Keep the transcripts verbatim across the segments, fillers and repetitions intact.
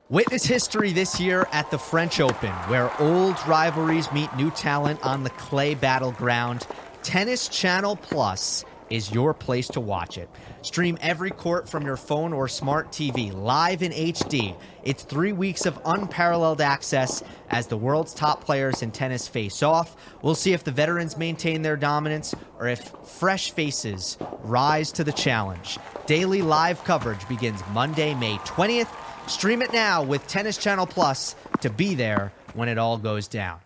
Witness history this year at the French Open, where old rivalries meet new talent on the clay battleground. Tennis Channel Plus is your place to watch it. Stream every court from your phone or smart T V, live in H D. It's three weeks of unparalleled access as the world's top players in tennis face off. We'll see if the veterans maintain their dominance or if fresh faces rise to the challenge. Daily live coverage begins Monday, May twentieth. Stream it now with Tennis Channel Plus to be there when it all goes down.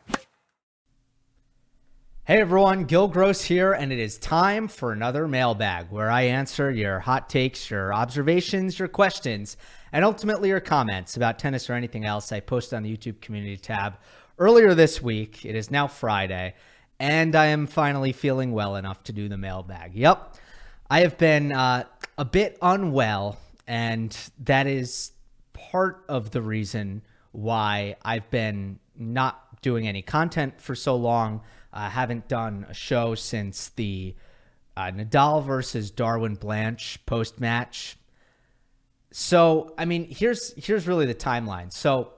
Hey everyone, Gil Gross here, and it is time for another mailbag where I answer your hot takes, your observations, your questions, and ultimately your comments about tennis or anything else I post on the YouTube community tab. Earlier this week, it is now Friday, and I am finally feeling well enough to do the mailbag. Yep, I have been uh, a bit unwell, and that is part of the reason why I've been not doing any content for so long. I uh, haven't done a show since the uh, Nadal versus Darwin Blanche post-match. So, I mean, here's here's really the timeline. So,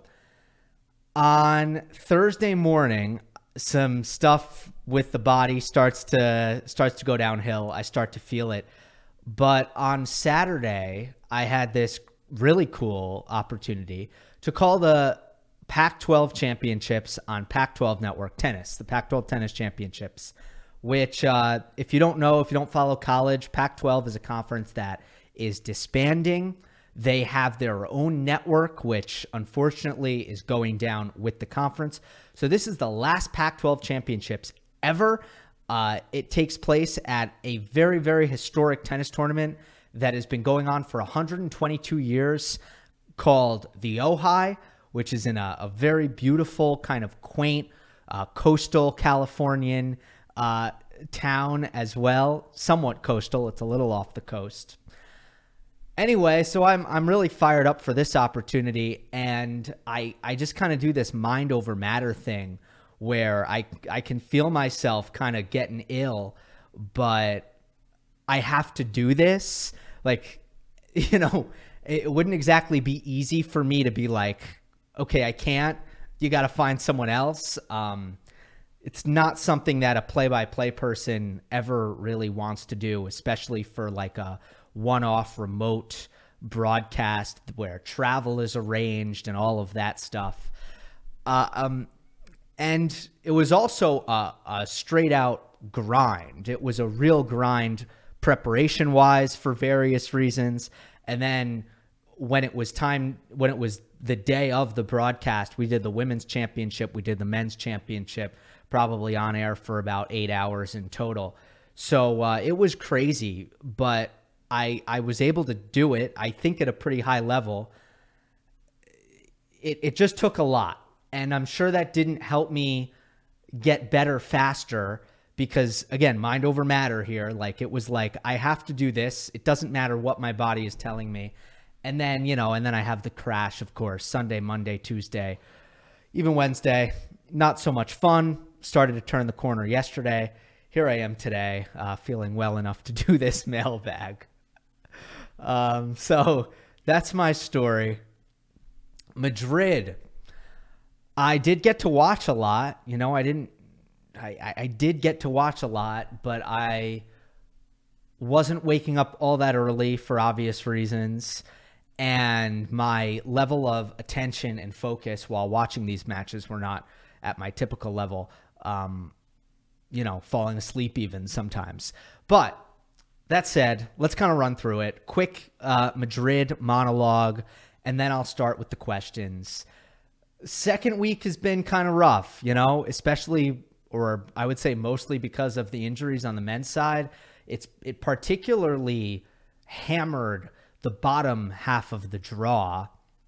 on Thursday morning, some stuff with the body starts to starts to go downhill. I start to feel it. But on Saturday, I had this really cool opportunity to call the Pac twelve championships on Pac twelve Network Tennis, the Pac twelve Tennis Championships, which uh, if you don't know, if you don't follow college, Pac twelve is a conference that is disbanding. They have their own network, which unfortunately is going down with the conference. So this is the last Pac twelve championships ever. Uh, it takes place at a very, very historic tennis tournament that has been going on for one hundred twenty-two years called the Ojai, which is in a, a very beautiful, kind of quaint, uh, coastal Californian uh, town as well. Somewhat coastal. It's a little off the coast. Anyway, so I'm I'm really fired up for this opportunity, and I I just kind of do this mind over matter thing where I I can feel myself kind of getting ill, but I have to do this. Like, you know, it wouldn't exactly be easy for me to be like, okay, I can't. You got to find someone else. Um, it's not something that a play-by-play person ever really wants to do, especially for like a one-off remote broadcast where travel is arranged and all of that stuff. Uh, um, and it was also a, a straight-out grind. It was a real grind preparation-wise for various reasons. And then when it was time, when it was the day of the broadcast, we did the women's championship, we did the men's championship, probably on air for about eight hours in total. So uh, it was crazy, but I I was able to do it, I think at a pretty high level. It, it just took a lot. And I'm sure that didn't help me get better faster because, again, mind over matter here. Like, it was like, I have to do this. It doesn't matter what my body is telling me. And then, you know, and then I have the crash, of course, Sunday, Monday, Tuesday, even Wednesday. Not so much fun. Started to turn the corner yesterday. Here I am today, uh, feeling well enough to do this mailbag. Um, so that's my story. Madrid. I did get to watch a lot. You know, I didn't, I, I did get to watch a lot, but I wasn't waking up all that early for obvious reasons. And my level of attention and focus while watching these matches were not at my typical level, um, you know, falling asleep even sometimes. But that said, let's kind of run through it. Quick uh, Madrid monologue, and then I'll start with the questions. Second week has been kind of rough, you know, especially, or I would say mostly because of the injuries on the men's side. It's it particularly hammered the bottom half of the draw.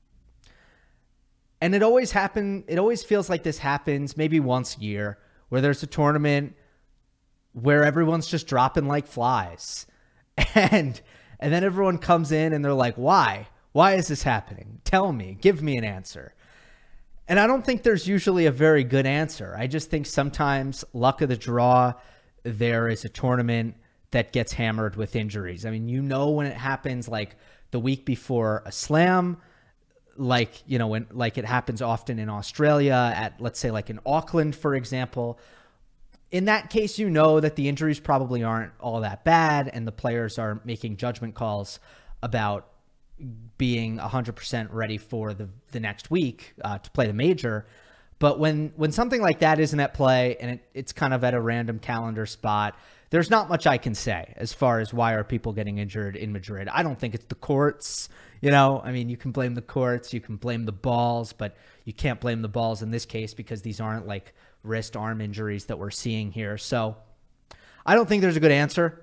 And it always happen. It always feels like this happens maybe once a year where there's a tournament where everyone's just dropping like flies. And and then everyone comes in and they're like, why? Why is this happening? Tell me. Give me an answer. And I don't think there's usually a very good answer. I just think sometimes luck of the draw, there is a tournament that gets hammered with injuries. I mean, you know when it happens like the week before a slam, like, you know, when like it happens often in Australia at, let's say, like in Auckland, for example. In that case, you know that the injuries probably aren't all that bad and the players are making judgment calls about being one hundred percent ready for the, the next week uh, to play the major. But when, when something like that isn't at play and it, it's kind of at a random calendar spot, there's not much I can say as far as why are people getting injured in Madrid. I don't think it's the courts. You know, I mean, you can blame the courts, you can blame the balls, but you can't blame the balls in this case because these aren't like wrist arm injuries that we're seeing here. So I don't think there's a good answer.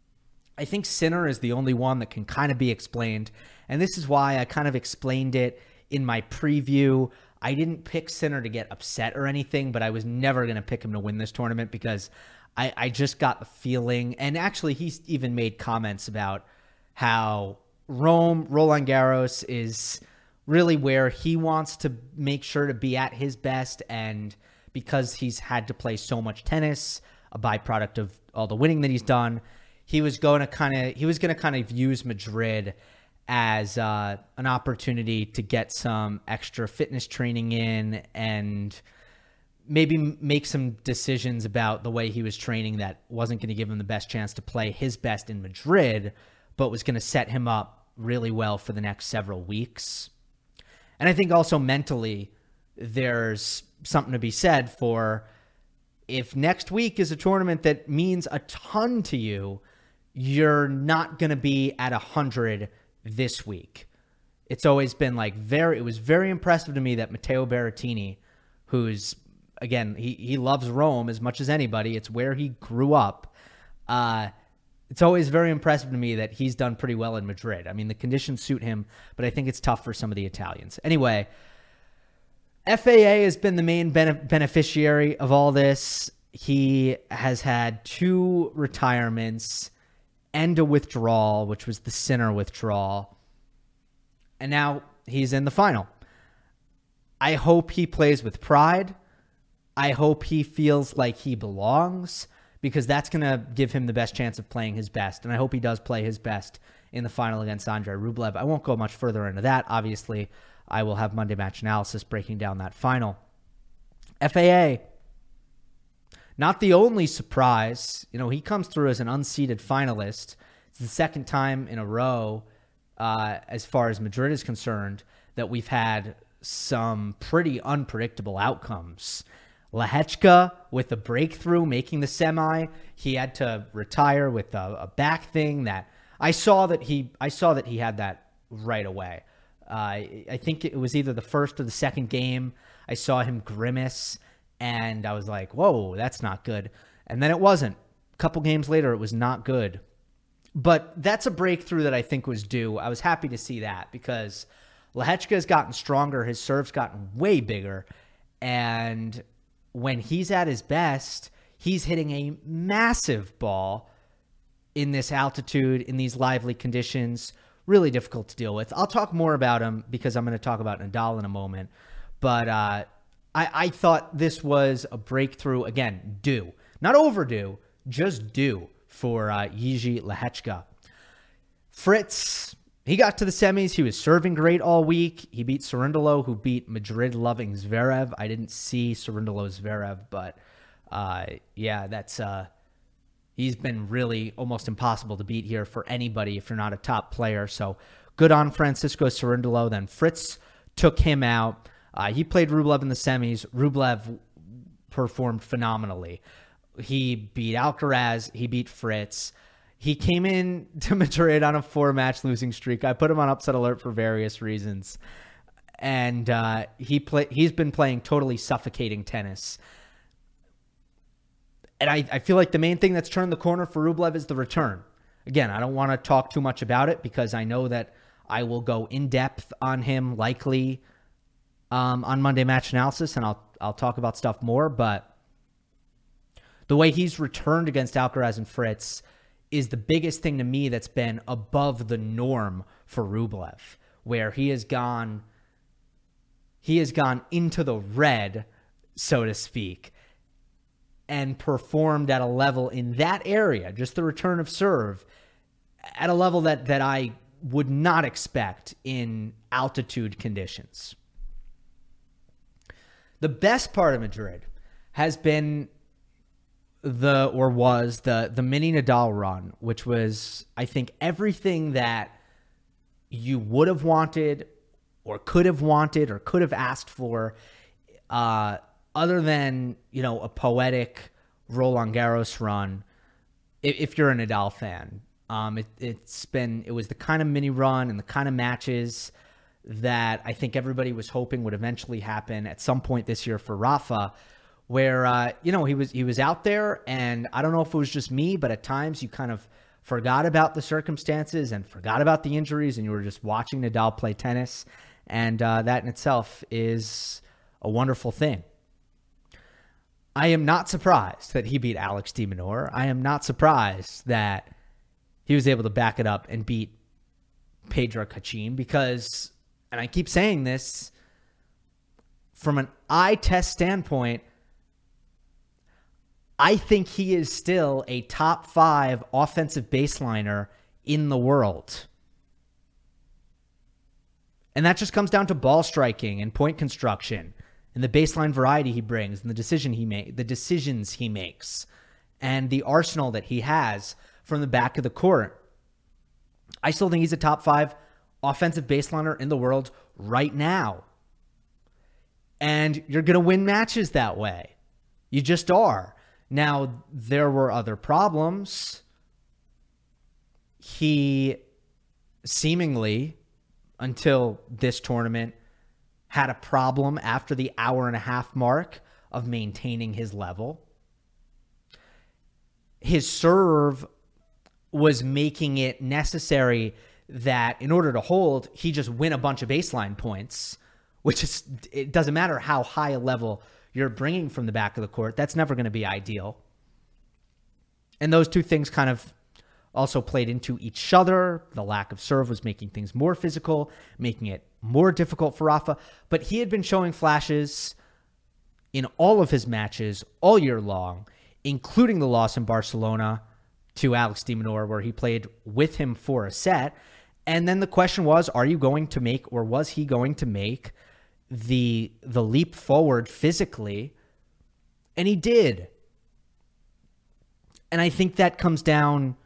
I think Sinner is the only one that can kind of be explained. And this is why I kind of explained it in my preview. I didn't pick Sinner to get upset or anything, but I was never going to pick him to win this tournament because I, I just got the feeling, and actually he's even made comments about how Rome, Roland Garros is really where he wants to make sure to be at his best. And because he's had to play so much tennis, a byproduct of all the winning that he's done, he was going to kind of, he was going to kind of use Madrid as uh, an opportunity to get some extra fitness training in and maybe make some decisions about the way he was training that wasn't going to give him the best chance to play his best in Madrid, but was going to set him up really well for the next several weeks. And I think also mentally, there's something to be said for if next week is a tournament that means a ton to you, you're not going to be at one hundred this week. It's always been like very, it was very impressive to me that Matteo Berrettini, who's, again, he, he loves Rome as much as anybody. It's where he grew up. Uh, it's always very impressive to me that he's done pretty well in Madrid. I mean, the conditions suit him, but I think it's tough for some of the Italians. Anyway, F A A has been the main benef- beneficiary of all this. He has had two retirements and a withdrawal, which was the Sinner withdrawal. And now he's in the final. I hope he plays with pride. I hope he feels like he belongs because that's going to give him the best chance of playing his best. And I hope he does play his best in the final against Andrei Rublev. I won't go much further into that. Obviously, I will have Monday Match Analysis breaking down that final. F A A, not the only surprise. You know, he comes through as an unseeded finalist. It's the second time in a row, uh, as far as Madrid is concerned, that we've had some pretty unpredictable outcomes. Lehechka with a breakthrough, making the semi. He had to retire with a, a back thing that I saw that he I saw that he had that right away. Uh, I think it was either the first or the second game. I saw him grimace, and I was like, whoa, that's not good. And then it wasn't. A couple games later, it was not good. But that's a breakthrough that I think was due. I was happy to see that because Lehechka has gotten stronger. His serve's gotten way bigger. And when he's at his best, he's hitting a massive ball in this altitude, in these lively conditions. Really difficult to deal with. I'll talk more about him because I'm going to talk about Nadal in a moment. But uh, I, I thought this was a breakthrough, again, due. Not overdue, just due for uh, Jiří Lehečka. Fritz, he got to the semis. He was serving great all week. He beat Cerundolo, who beat Madrid-loving Zverev. I didn't see Cerundolo Zverev, but uh, yeah, that's... Uh, He's been really almost impossible to beat here for anybody if you're not a top player. So good on Francisco Cerundolo. Then Fritz took him out. Uh, he played Rublev in the semis. Rublev performed phenomenally. He beat Alcaraz. He beat Fritz. He came in to Madrid on a four-match losing streak. I put him on upset alert for various reasons. And uh, he play, he's been playing totally suffocating tennis. And I, I feel like the main thing that's turned the corner for Rublev is the return. Again, I don't want to talk too much about it because I know that I will go in depth on him likely um, on Monday Match Analysis, and I'll I'll talk about stuff more. But the way he's returned against Alcaraz and Fritz is the biggest thing to me that's been above the norm for Rublev, where he has gone he has gone into the red, so to speak, and performed at a level in that area, just the return of serve, at a level that that I would not expect in altitude conditions. The best part of Madrid has been the, or was the, the mini Nadal run, which was, I think, everything that you would have wanted or could have wanted or could have asked for, uh, other than, you know, a poetic Roland Garros run, if, if you're a Nadal fan. Um, it, it's been, it was the kind of mini run and the kind of matches that I think everybody was hoping would eventually happen at some point this year for Rafa, where, uh, you know, he was, he was out there, and I don't know if it was just me, but at times you kind of forgot about the circumstances and forgot about the injuries, and you were just watching Nadal play tennis. And uh, that in itself is a wonderful thing. I am not surprised that he beat Alex de Minaur. I am not surprised that he was able to back it up and beat Pedro Cachin because, and I keep saying this, from an eye test standpoint, I think he is still a top five offensive baseliner in the world. And that just comes down to ball striking and point construction and the baseline variety he brings and the decision he make, the decisions he makes and the arsenal that he has from the back of the court. I still think he's a top five offensive baseliner in the world right now. And you're going to win matches that way. You just are. Now, there were other problems. He seemingly, until this tournament, had a problem after the hour and a half mark of maintaining his level. His serve was making it necessary that in order to hold, he just win a bunch of baseline points, which is, it doesn't matter how high a level you're bringing from the back of the court. That's never going to be ideal. And those two things kind of also played into each other. The lack of serve was making things more physical, making it more difficult for Rafa. But he had been showing flashes in all of his matches all year long, including the loss in Barcelona to Alex de Minaur, where he played with him for a set. And then the question was, are you going to make, or was he going to make the the leap forward physically? And he did. And I think that comes down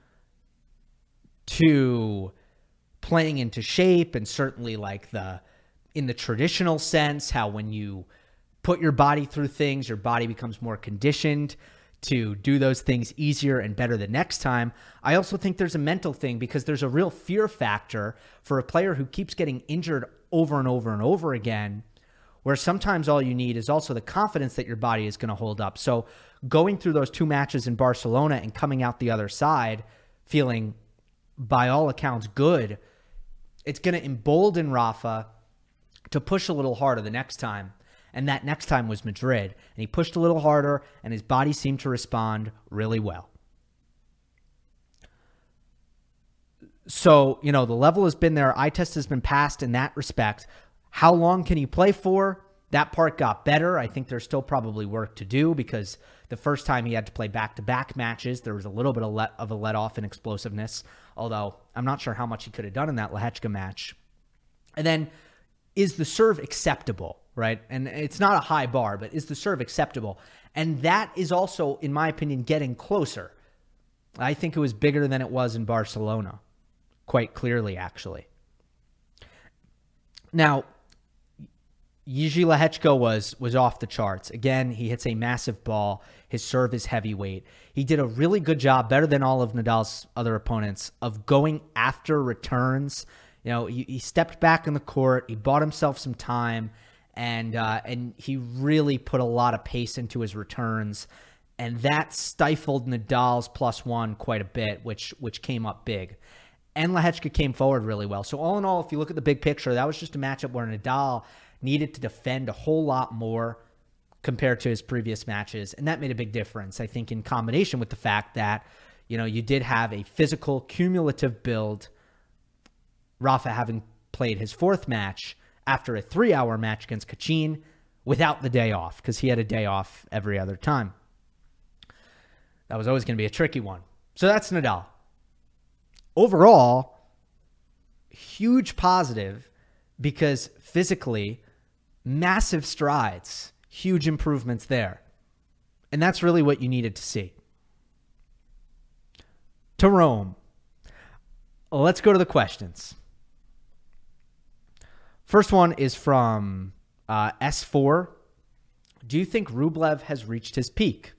to playing into shape, and certainly like the, in the traditional sense, how when you put your body through things, your body becomes more conditioned to do those things easier and better the next time. I also think there's a mental thing, because there's a real fear factor for a player who keeps getting injured over and over and over again, where sometimes all you need is also the confidence that your body is going to hold up. So going through those two matches in Barcelona and coming out the other side feeling, by all accounts, good, it's going to embolden Rafa to push a little harder the next time. And that next time was Madrid. And he pushed a little harder, and his body seemed to respond really well. So, you know, the level has been there. Eye test has been passed in that respect. How long can he play for? That part got better. I think there's still probably work to do, because the first time he had to play back-to-back matches, there was a little bit of, let, of a let-off in explosiveness, although I'm not sure how much he could have done in that Lehechka match. And then, is the serve acceptable, right? And it's not a high bar, but is the serve acceptable? And that is also, in my opinion, getting closer. I think it was bigger than it was in Barcelona, quite clearly, actually. Now, Jiří Lehečka was was off the charts. Again, he hits a massive ball. His serve is heavyweight. He did a really good job, better than all of Nadal's other opponents, of going after returns. You know, he, he stepped back in the court. He bought himself some time, and uh, and he really put a lot of pace into his returns, and that stifled Nadal's plus one quite a bit, which which came up big. And Lehečka came forward really well. So all in all, if you look at the big picture, that was just a matchup where Nadal needed to defend a whole lot more compared to his previous matches. And that made a big difference, I think, in combination with the fact that, you know, you did have a physical, cumulative build. Rafa having played his fourth match after a three-hour match against Cachin without the day off, because he had a day off every other time. That was always going to be a tricky one. So that's Nadal. Overall, huge positive because physically, massive strides, huge improvements there. And that's really what you needed to see. To Rome. Let's go to the questions. First one is from uh, S four. Do you think Rublev has reached his peak?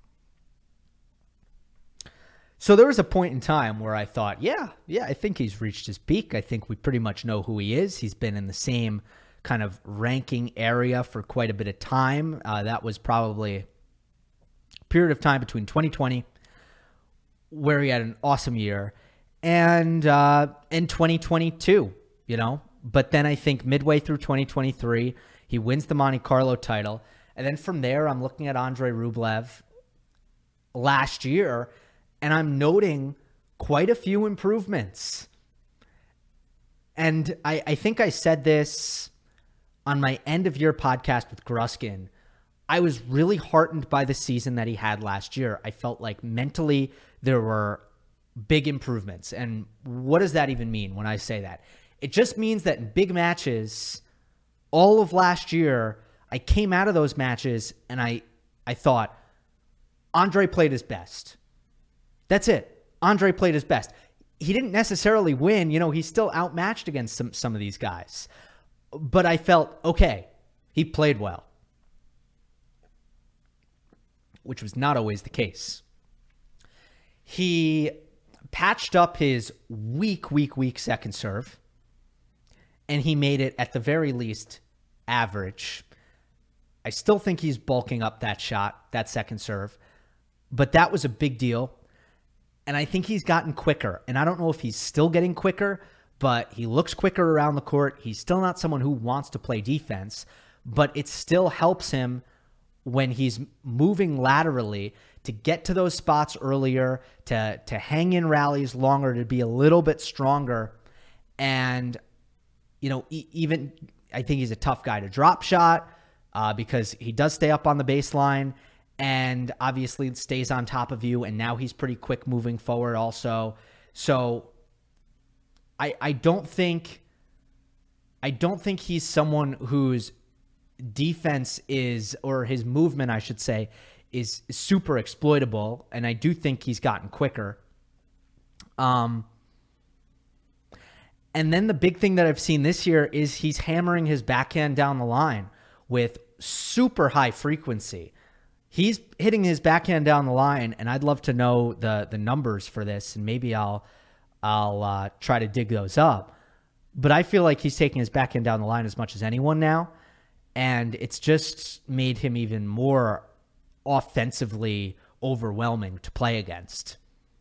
So there was a point in time where I thought, yeah, yeah, I think he's reached his peak. I think we pretty much know who he is. He's been in the same kind of ranking area for quite a bit of time. Uh, that was probably a period of time between twenty twenty, where he had an awesome year, and uh, in twenty twenty-two, you know. But then I think midway through twenty twenty-three, he wins the Monte Carlo title. And then from there, I'm looking at Andrei Rublev last year, and I'm noting quite a few improvements. And I, I think I said this on my end of year podcast with Gruskin. I was really heartened by the season that he had last year. I felt like mentally there were big improvements. And what does that even mean when I say that? It just means that in big matches, all of last year, I came out of those matches and I, I thought, Andre played his best. That's it. Andre played his best. He didn't necessarily win. You know, he's still outmatched against some, some of these guys. But I felt, okay, he played well. Which was not always the case. He patched up his weak, weak, weak second serve. And he made it, at the very least, average. I still think he's bulking up that shot, that second serve. But that was a big deal. And I think he's gotten quicker. And I don't know if he's still getting quicker, but he looks quicker around the court. He's still not someone who wants to play defense, but it still helps him when he's moving laterally to get to those spots earlier, to, to hang in rallies longer, to be a little bit stronger. And, you know, e- even I think he's a tough guy to drop shot uh, because he does stay up on the baseline and obviously stays on top of you. And now he's pretty quick moving forward also. So I, I don't think, I don't think he's someone whose defense is, or his movement, I should say, is super exploitable. And I do think he's gotten quicker. Um, and then the big thing that I've seen this year is he's hammering his backhand down the line with super high frequency. He's hitting his backhand down the line, and I'd love to know the the numbers for this, and maybe I'll I'll uh, try to dig those up. But I feel like he's taking his backhand down the line as much as anyone now, and it's just made him even more offensively overwhelming to play against.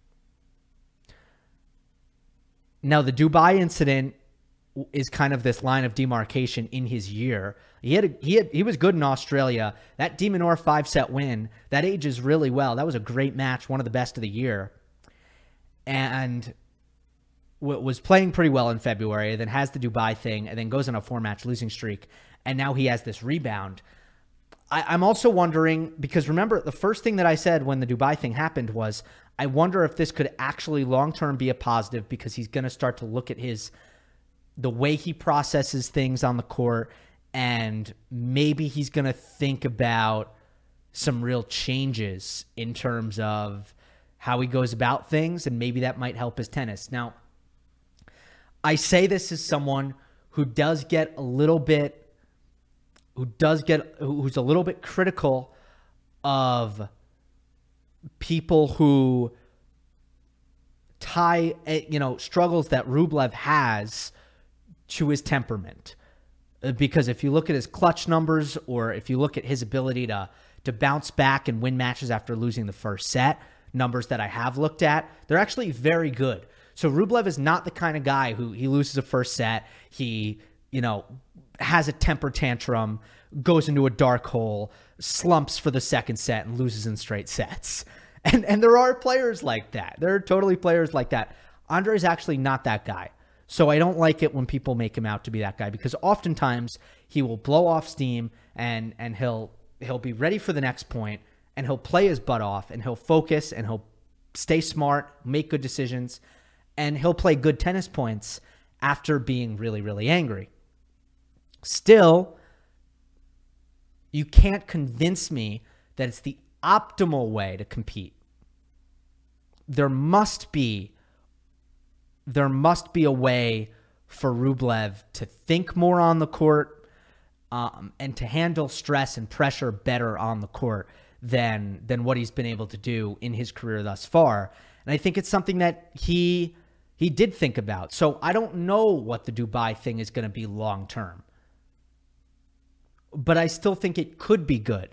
Now, the Dubai incident is kind of this line of demarcation in his year. He had, a, he had he was good in Australia. That De Minaur five-set win, that ages really well. That was a great match, one of the best of the year. And w- was playing pretty well in February, then has the Dubai thing, and then goes on a four-match losing streak. And now he has this rebound. I, I'm also wondering, because remember, the first thing that I said when the Dubai thing happened was, I wonder if this could actually long-term be a positive, because he's going to start to look at his the way he processes things on the court, and maybe he's going to think about some real changes in terms of how he goes about things, and maybe that might help his tennis. Now, I say this as someone who does get a little bit, who does get, who's a little bit critical of people who tie, you know, struggles that Rublev has to his temperament. Because if you look at his clutch numbers, or if you look at his ability to to bounce back and win matches after losing the first set, numbers that I have looked at, they're actually very good. So Rublev is not the kind of guy who he loses a first set, he, you know, has a temper tantrum, goes into a dark hole, slumps for the second set, and loses in straight sets. And and there are players like that. There are totally players like that. Andrei's actually not that guy. So I don't like it when people make him out to be that guy, because oftentimes he will blow off steam and and he'll he'll be ready for the next point, and he'll play his butt off, and he'll focus, and he'll stay smart, make good decisions, and he'll play good tennis points after being really, really angry. Still, you can't convince me that it's the optimal way to compete. There must be, there must be a way for Rublev to think more on the court um, and to handle stress and pressure better on the court than than what he's been able to do in his career thus far. And I think it's something that he he did think about. So I don't know what the Dubai thing is going to be long term, but I still think it could be good.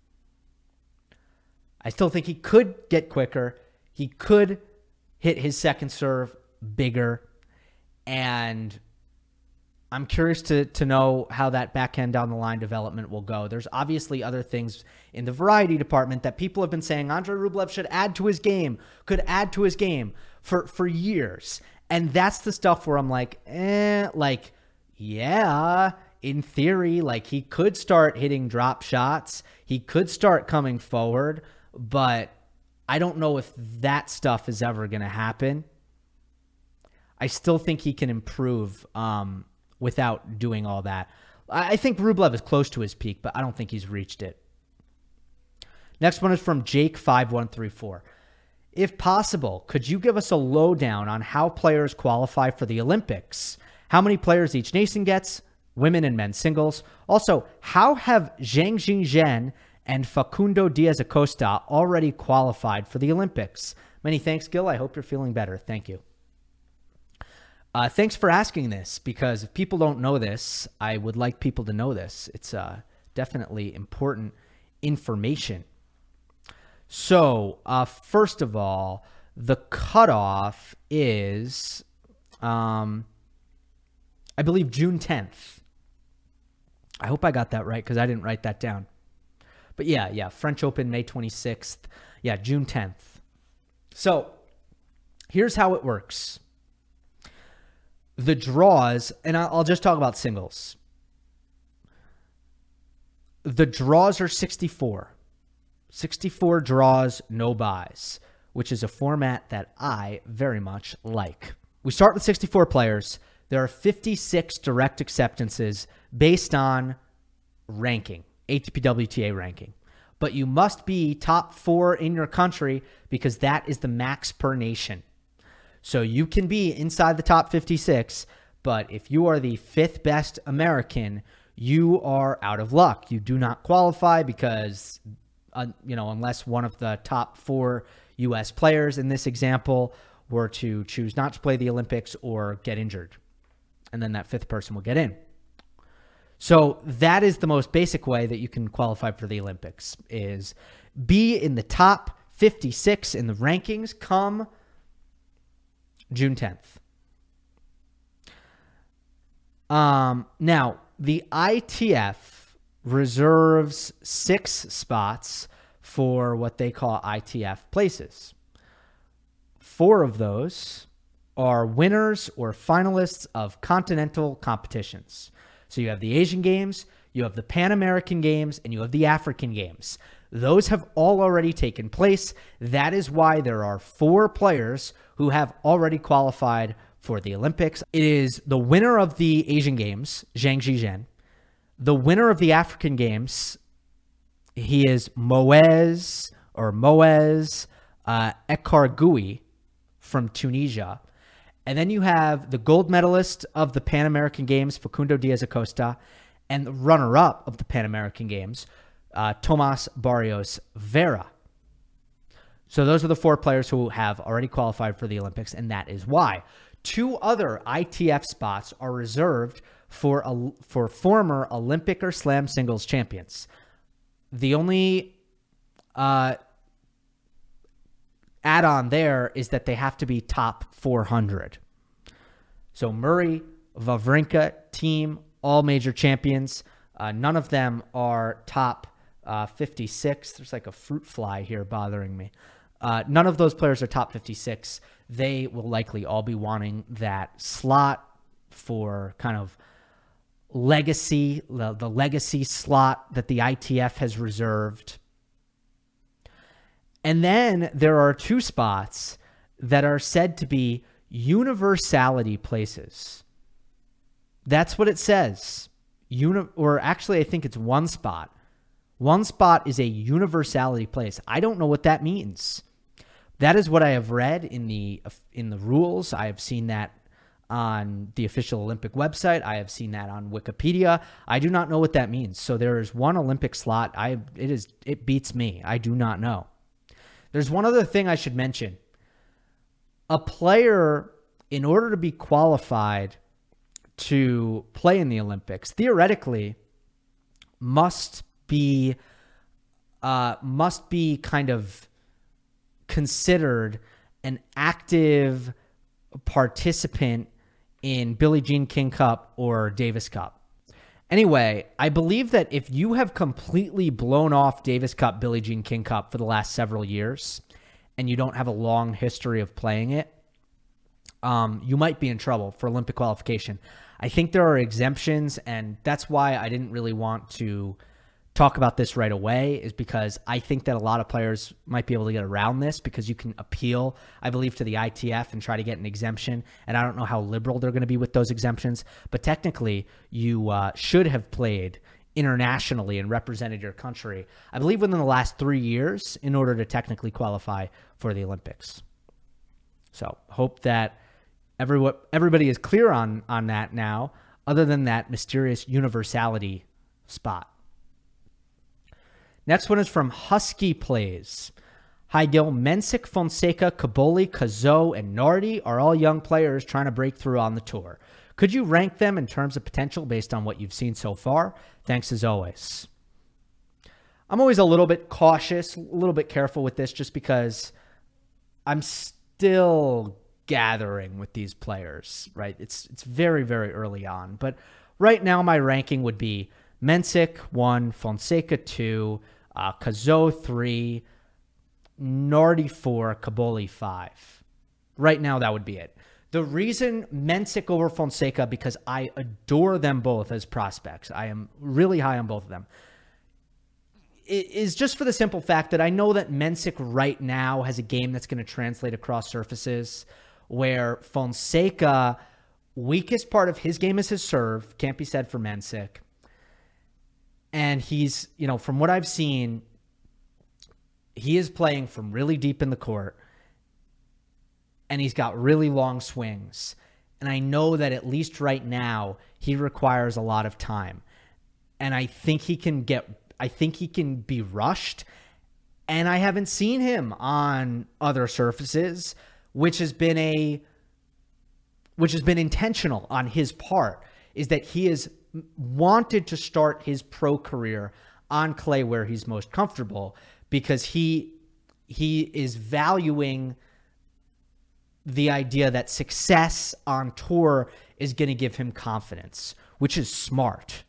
I still think he could get quicker. He could hit his second serve bigger. And I'm curious to to know how that backhand down the line development will go. There's obviously other things in the variety department that people have been saying Andrei Rublev should add to his game, could add to his game for, for years. And that's the stuff where I'm like, eh, like, yeah, in theory, like he could start hitting drop shots. He could start coming forward, but I don't know if that stuff is ever going to happen. I still think he can improve um, without doing all that. I think Rublev is close to his peak, but I don't think he's reached it. Next one is from Jake five one three four. If possible, could you give us a lowdown on how players qualify for the Olympics? How many players each nation gets, women and men's singles? Also, how have Zhang Jingzhen and Facundo Diaz-Acosta already qualified for the Olympics? Many thanks, Gil. I hope you're feeling better. Thank you. Uh, thanks for asking this, because if people don't know this, I would like people to know this. It's uh, definitely important information. So, uh, first of all, the cutoff is, um, I believe, June tenth. I hope I got that right, because I didn't write that down. But yeah, yeah, French Open, May twenty-sixth. Yeah, June tenth. So, here's how it works. The draws, and I'll just talk about singles. The draws are sixty-four. sixty-four draws, no buys, which is a format that I very much like. We start with sixty-four players. There are fifty-six direct acceptances based on ranking, A T P W T A ranking. But you must be top four in your country because that is the max per nation. So you can be inside the top fifty-six, but if you are the fifth best American, you are out of luck. You do not qualify because, uh, you know, unless one of the top four U S players in this example were to choose not to play the Olympics or get injured. And then that fifth person will get in. So that is the most basic way that you can qualify for the Olympics, is be in the top fifty-six in the rankings come June tenth. Um, now, the I T F reserves six spots for what they call I T F places. Four of those are winners or finalists of continental competitions. So you have the Asian Games, you have the Pan American Games, and you have the African Games. Those have all already taken place. That is why there are four players who have already qualified for the Olympics. It is the winner of the Asian Games, Zhang Jingzhen. The winner of the African Games, he is Moez or Moez uh, Ekargoui from Tunisia. And then you have the gold medalist of the Pan American Games, Facundo Diaz-Acosta, and the runner-up of the Pan American Games, uh, Tomas Barrios Vera. So those are the four players who have already qualified for the Olympics, and that is why. Two other I T F spots are reserved for a, for former Olympic or Slam singles champions. The only uh, add-on there is that they have to be top four hundred. So Murray, Wawrinka, team, all major champions. Uh, none of them are top uh, fifty-six. There's like a fruit fly here bothering me. Uh, none of those players are top fifty-six. They will likely all be wanting that slot for kind of legacy, the, the legacy slot that the I T F has reserved. And then there are two spots that are said to be universality places. That's what it says. Uni- or actually, I think it's one spot. One spot is a universality place. I don't know what that means. That is what I have read in the in the rules. I have seen that on the official Olympic website. I have seen that on Wikipedia. I do not know what that means. So there is one Olympic slot. I it is it beats me. I do not know. There's one other thing I should mention. A player, in order to be qualified to play in the Olympics, theoretically must be uh, must be kind of considered an active participant in Billie Jean King Cup or Davis Cup. Anyway, I believe that if you have completely blown off Davis Cup, Billie Jean King Cup for the last several years, and you don't have a long history of playing it, um, you might be in trouble for Olympic qualification. I think there are exemptions, and that's why I didn't really want to talk about this right away, is because I think that a lot of players might be able to get around this because you can appeal, I believe, to the I T F and try to get an exemption. And I don't know how liberal they're going to be with those exemptions, but technically you uh, should have played internationally and represented your country, I believe, within the last three years in order to technically qualify for the Olympics. So hope that everyone, everybody is clear on, on that now, other than that mysterious universality spot. Next one is from Husky Plays. Hi, Gil. Mensik, Fonseca, Caboli, Cazot, and Nardi are all young players trying to break through on the tour. Could you rank them in terms of potential based on what you've seen so far? Thanks as always. I'm always a little bit cautious, a little bit careful with this just because I'm still gathering with these players, right? It's it's very, very early on. But right now my ranking would be Mensik, one, Fonseca, two, uh, Cazot, three, Nardi, four, Caboli, five. Right now, that would be it. The reason Mensik over Fonseca, because I adore them both as prospects. I am really high on both of them. It is just for the simple fact that I know that Mensik right now has a game that's going to translate across surfaces, where Fonseca, weakest part of his game is his serve. Can't be said for Mensik. And he's, you know, from what I've seen, he is playing from really deep in the court. And he's got really long swings. And I know that at least right now, he requires a lot of time. And I think he can get, I think he can be rushed. And I haven't seen him on other surfaces, which has been a, which has been intentional on his part, is that he is wanted to start his pro career on clay where he's most comfortable, because he he is valuing the idea that success on tour is going to give him confidence, which is smart.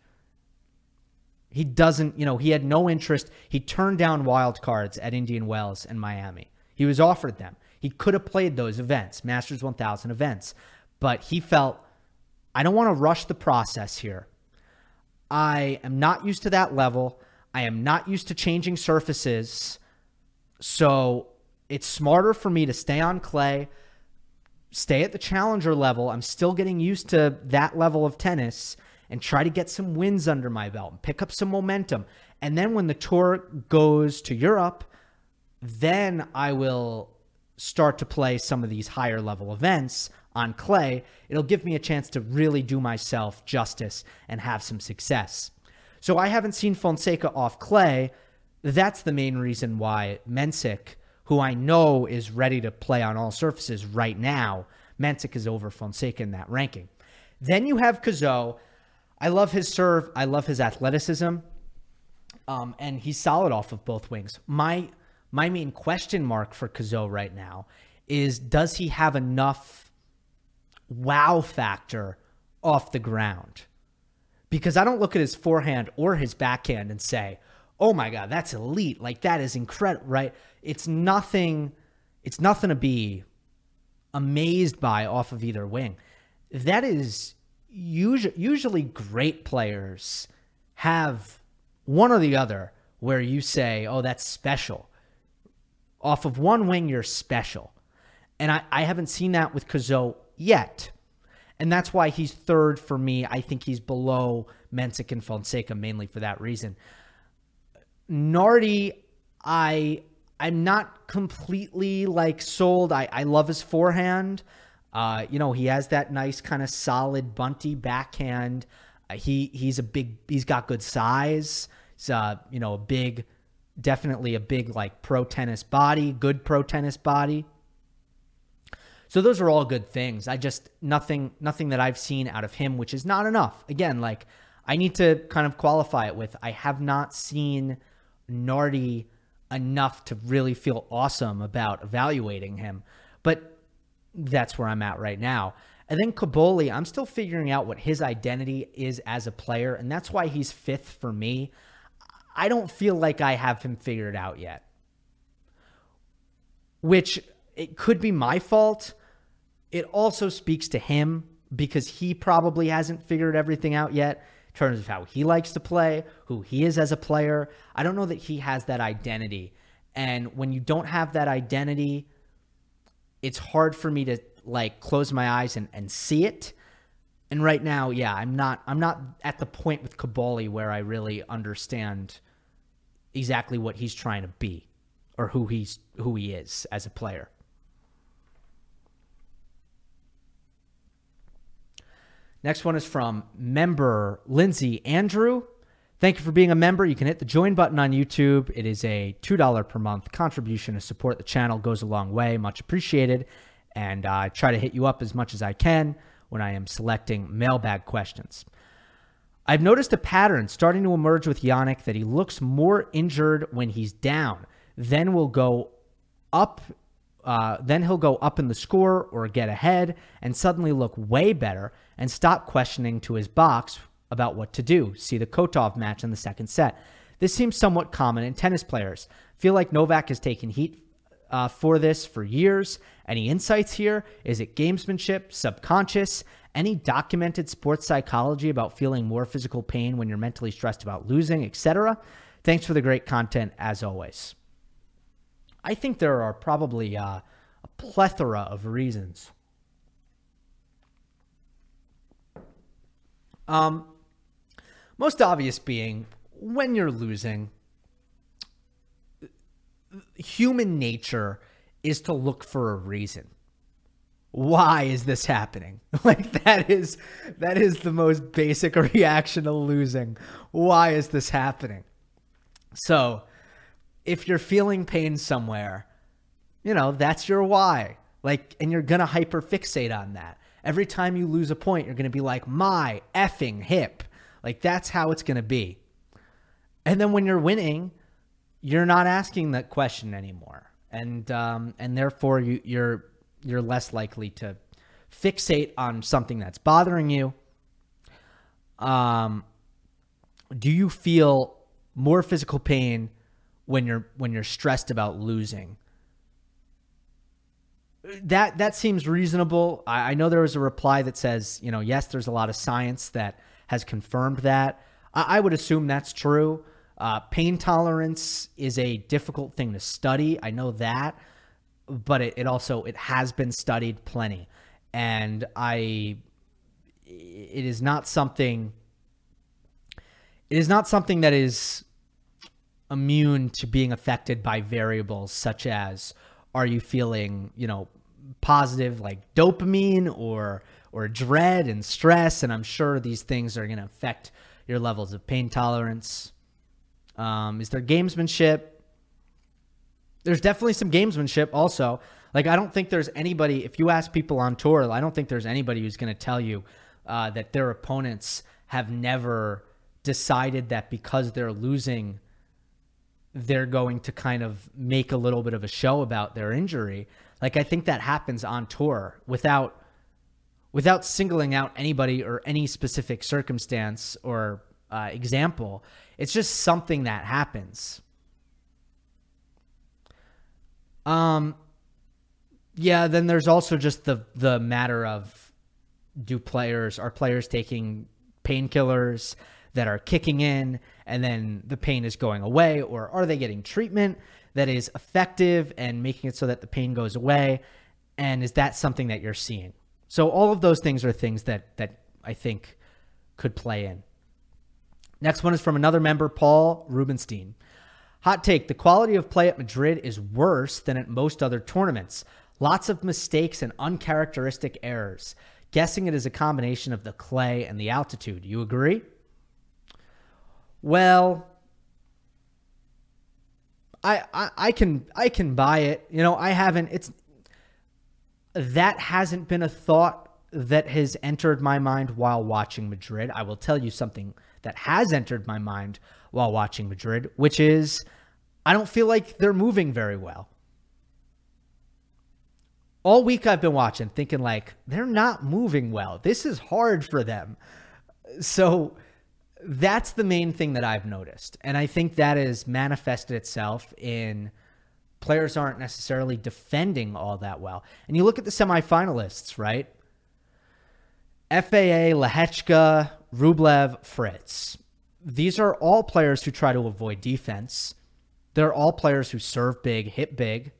He doesn't, you know, he had no interest. He turned down wild cards at Indian Wells and Miami. He was offered them. He could have played those events, Masters one thousand events, but he felt, I don't want to rush the process here. I am not used to that level. I am not used to changing surfaces. So it's smarter for me to stay on clay, stay at the challenger level. I'm still getting used to that level of tennis, and try to get some wins under my belt and pick up some momentum. And then when the tour goes to Europe, then I will start to play some of these higher level events on clay. It'll give me a chance to really do myself justice and have some success. So I haven't seen Fonseca off clay. That's the main reason why Mensik, who I know is ready to play on all surfaces right now, Mensik is over Fonseca in that ranking. Then you have Cazot. I love his serve. I love his athleticism. Um, and he's solid off of both wings. My, my main question mark for Cazot right now is, does he have enough wow factor off the ground? Because I don't look at his forehand or his backhand and say, oh my God, that's elite. Like, that is incredible, right? It's nothing, it's nothing to be amazed by off of either wing. That is usually, usually great players have one or the other where you say, oh, that's special. Off of one wing, you're special. And I, I haven't seen that with Cazot yet. And that's why he's third for me. I think he's below Mensik and Fonseca mainly for that reason. Nardi, I, I'm not completely like sold. I, I love his forehand. Uh, you know, he has that nice kind of solid bunty backhand. Uh, he he's a big, he's got good size. He's uh, you know, a big, definitely a big like pro tennis body, good pro tennis body. So those are all good things. I just, nothing, nothing that I've seen out of him, which is not enough. Again, like I need to kind of qualify it with, I have not seen Nardi enough to really feel awesome about evaluating him. But that's where I'm at right now. And then Cobolli, I'm still figuring out what his identity is as a player, and that's why he's fifth for me. I don't feel like I have him figured out yet, which it could be my fault. It also speaks to him because he probably hasn't figured everything out yet in terms of how he likes to play, who he is as a player. I don't know that he has that identity. And when you don't have that identity, it's hard for me to like close my eyes and, and see it. And right now, yeah, I'm not I'm not at the point with Cobolli where I really understand exactly what he's trying to be or who he's who he is as a player. Next one is from member Lindsay Andrew. Thank you for being a member. You can hit the join button on YouTube. It is a two dollars per month contribution to support the channel. Goes a long way. Much appreciated. And I uh, try to hit you up as much as I can when I am selecting mailbag questions. I've noticed a pattern starting to emerge with Jannik that he looks more injured when he's down. Then we'll go up. Uh, then he'll go up in the score or get ahead and suddenly look way better and stop questioning to his box about what to do. See the Kotov match in the second set. This seems somewhat common in tennis players. Feel like Novak has taken heat uh, for this for years. Any insights here? Is it gamesmanship, subconscious? Any documented sports psychology about feeling more physical pain when you're mentally stressed about losing, et cetera? Thanks for the great content as always. I think there are probably uh, a plethora of reasons. Um, most obvious being when you're losing, human nature is to look for a reason. Why is this happening? Like that is that is the most basic reaction to losing. Why is this happening? So if you're feeling pain somewhere, you know, that's your why. Like, and you're going to hyperfixate on that. Every time you lose a point, you're going to be like, my effing hip. Like, that's how it's going to be. And then when you're winning, you're not asking that question anymore. And, um, and therefore you, you're, you're less likely to fixate on something that's bothering you. Um, do you feel more physical pain when you're when you're stressed about losing? That that seems reasonable. I, I know there was a reply that says, you know, yes, there's a lot of science that has confirmed that. I, I would assume that's true. Uh, pain tolerance is a difficult thing to study. I know that, but it, it also it has been studied plenty, and I it is not something. It is not something that is immune to being affected by variables such as, are you feeling, you know, positive like dopamine or or dread and stress? And I'm sure these things are going to affect your levels of pain tolerance. Um, is there gamesmanship? There's definitely some gamesmanship also. Like, I don't think there's anybody, if you ask people on tour, I don't think there's anybody who's going to tell you uh, that their opponents have never decided that because they're losing, they're going to kind of make a little bit of a show about their injury. Like, I think that happens on tour without without singling out anybody or any specific circumstance or uh, example. It's just something that happens. Um, yeah, then there's also just the the matter of, do players, are players taking painkillers that are kicking in and then the pain is going away, or are they getting treatment that is effective and making it so that the pain goes away? And is that something that you're seeing? So all of those things are things that that I think could play in. Next one is from another member, Paul Rubenstein. Hot take, the quality of play at Madrid is worse than at most other tournaments. Lots of mistakes and uncharacteristic errors. Guessing it is a combination of the clay and the altitude. You agree? Well, I, I I can I can buy it. You know, I haven't it's that hasn't been a thought that has entered my mind while watching Madrid. I will tell you something that has entered my mind while watching Madrid, which is I don't feel like they're moving very well. All week I've been watching thinking like they're not moving well. This is hard for them. So that's the main thing that I've noticed. And I think that has manifested itself in players aren't necessarily defending all that well. And you look at the semifinalists, right? F A A, Lehechka, Rublev, Fritz. These are all players who try to avoid defense. They're all players who serve big, hit big.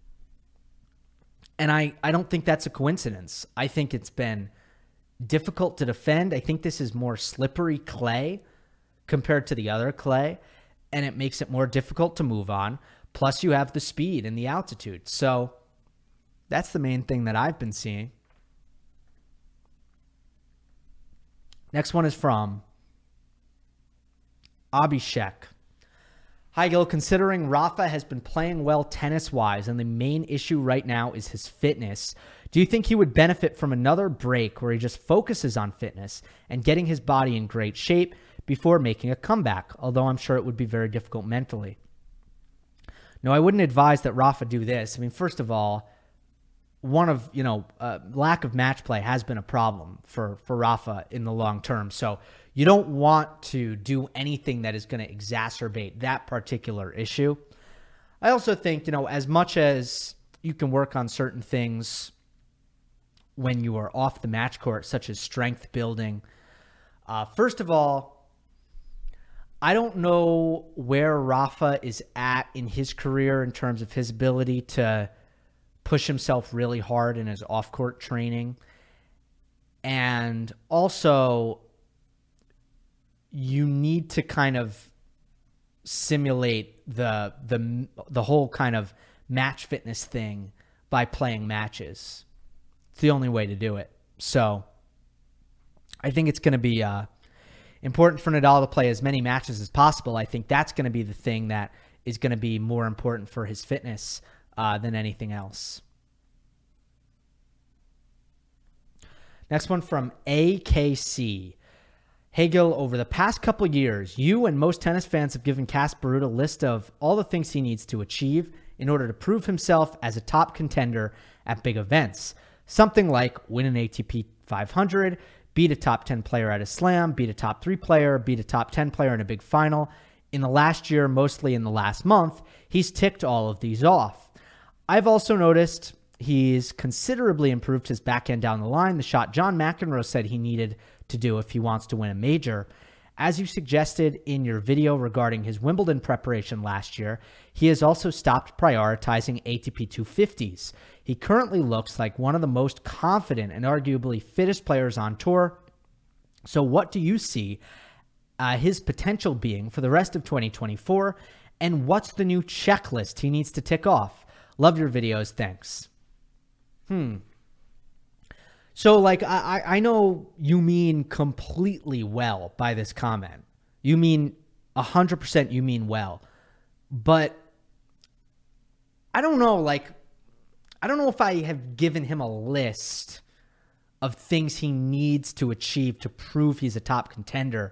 And I, I don't think that's a coincidence. I think it's been difficult to defend. I think this is more slippery clay compared to the other clay, and it makes it more difficult to move on. Plus, you have the speed and the altitude. So that's the main thing that I've been seeing. Next one is from Abhishek. Hi, Gil. Considering Rafa has been playing well tennis-wise, and the main issue right now is his fitness, do you think he would benefit from another break where he just focuses on fitness and getting his body in great shape before making a comeback? Although I'm sure it would be very difficult mentally. No, I wouldn't advise that Rafa do this. I mean, first of all, one of, you know, uh, lack of match play has been a problem for, for Rafa in the long term. So you don't want to do anything that is going to exacerbate that particular issue. I also think, you know, as much as you can work on certain things when you are off the match court, such as strength building, uh, first of all, I don't know where Rafa is at in his career in terms of his ability to push himself really hard in his off-court training. And also, you need to kind of simulate the the the whole kind of match fitness thing by playing matches. It's the only way to do it. So I think it's going to be uh, important for Nadal to play as many matches as possible. I think that's going to be the thing that is going to be more important for his fitness uh, than anything else. Next one from A K C. Hey Gil, over the past couple years, you and most tennis fans have given Casper Ruud a list of all the things he needs to achieve in order to prove himself as a top contender at big events. Something like win an A T P five hundred, beat a top ten player at a slam, beat a top three player, beat a top ten player in a big final. In the last year, mostly in the last month, he's ticked all of these off. I've also noticed he's considerably improved his backhand down the line, the shot John McEnroe said he needed to do if he wants to win a major. As you suggested in your video regarding his Wimbledon preparation last year, he has also stopped prioritizing A T P two fifties. He currently looks like one of the most confident and arguably fittest players on tour. So what do you see uh, his potential being for the rest of twenty twenty-four? And what's the new checklist he needs to tick off? Love your videos. Thanks. Hmm. So, like, I, I know you mean completely well by this comment. You mean one hundred percent you mean well. But I don't know, like, I don't know if I have given him a list of things he needs to achieve to prove he's a top contender.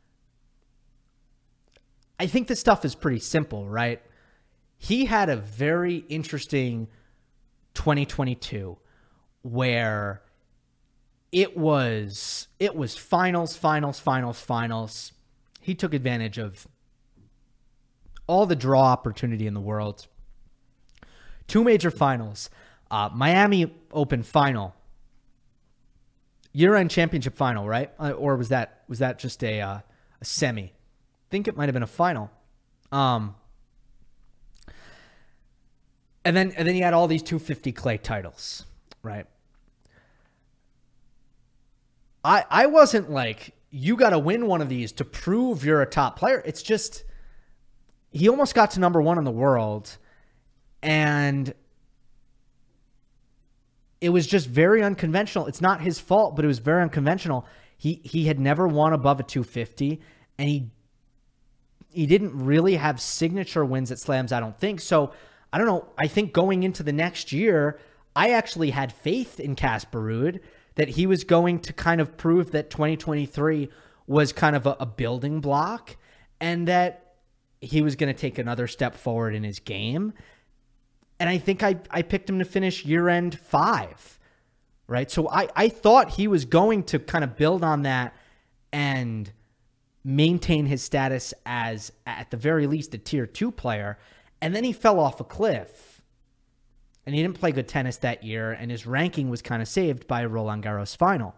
I think this stuff is pretty simple, right? He had a very interesting twenty twenty-two where it was it was finals, finals, finals, finals. He took advantage of all the draw opportunity in the world. Two major finals. Uh, Miami Open final. Year-end championship final, right? Uh, or was that was that just a, uh, a semi? I think it might have been a final. Um, and then and then he had all these two fifty clay titles, right? I, I wasn't like, you got to win one of these to prove you're a top player. It's just, he almost got to number one in the world, and it was just very unconventional. It's not his fault, but it was very unconventional. He he had never won above a two fifty, and he he didn't really have signature wins at slams, I don't think. So, I don't know. I think going into the next year, I actually had faith in Casper Ruud that he was going to kind of prove that twenty twenty-three was kind of a, a building block, and that he was going to take another step forward in his game. And I think I, I picked him to finish year-end five, right? So I, I thought he was going to kind of build on that and maintain his status as, at the very least, a tier two player. And then he fell off a cliff. And he didn't play good tennis that year, and his ranking was kind of saved by a Roland Garros final.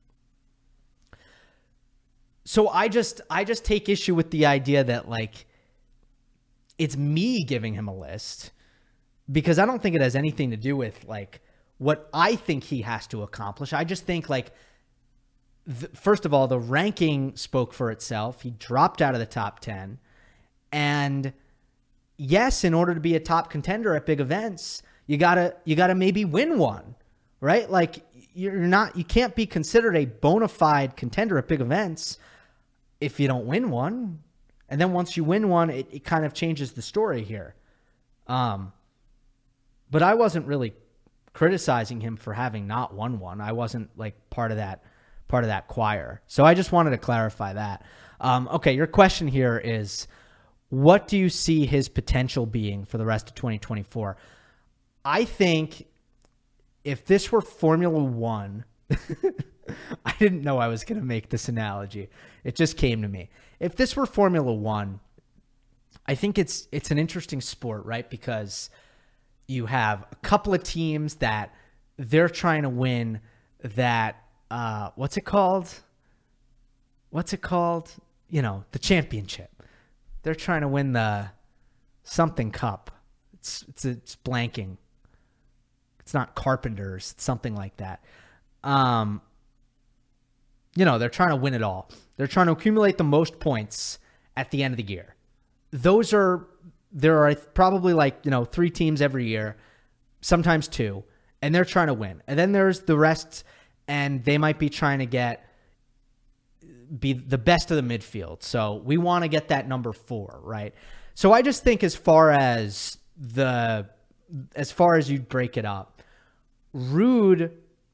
So I just I just take issue with the idea that, like, it's me giving him a list, because I don't think it has anything to do with, like, what I think he has to accomplish. I just think, like, th- first of all, the ranking spoke for itself. He dropped out of the top ten. And yes, in order to be a top contender at big events, you gotta you gotta maybe win one, right? Like, you're not you can't be considered a bona fide contender at big events if you don't win one. And then once you win one, it, it kind of changes the story here. Um, but I wasn't really criticizing him for having not won one. I wasn't like part of that part of that choir. So I just wanted to clarify that. Um, okay, your question here is, what do you see his potential being for the rest of twenty twenty-four? I think if this were Formula One, I didn't know I was going to make this analogy. It just came to me. If this were Formula One, I think it's it's an interesting sport, right? Because you have a couple of teams that they're trying to win that, uh, what's it called? What's it called? You know, the championship. They're trying to win the something cup. It's it's it's blanking. It's not Carpenters. It's something like that. Um, you know, they're trying to win it all. They're trying to accumulate the most points at the end of the year. Those are, there are probably like, you know, three teams every year, sometimes two, and they're trying to win. And then there's the rest, and they might be trying to get, be the best of the midfield. So we want to get that number four, right? So I just think as far as the, as far as you break it up, Ruud,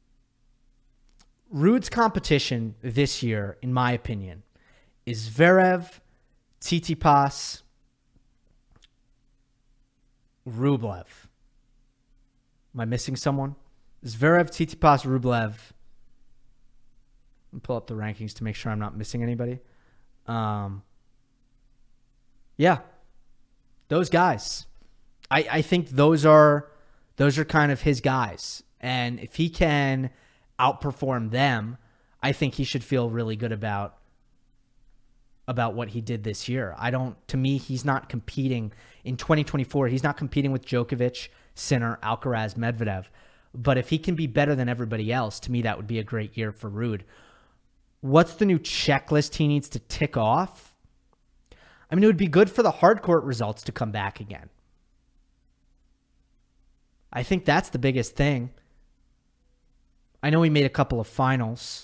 Ruud's competition this year, in my opinion, is Zverev, Tsitsipas, Rublev. Am I missing someone? Zverev, Tsitsipas, Rublev. Let me pull up the rankings to make sure I'm not missing anybody. Um, yeah, those guys. I, I think those are those are kind of his guys. And if he can outperform them, I think he should feel really good about about what he did this year. I don't, to me, he's not competing in twenty twenty-four. He's not competing with Djokovic, Sinner, Alcaraz, Medvedev. But if he can be better than everybody else, to me, that would be a great year for Ruud. What's the new checklist he needs to tick off? I mean, it would be good for the hard court results to come back again. I think that's the biggest thing. I know he made a couple of finals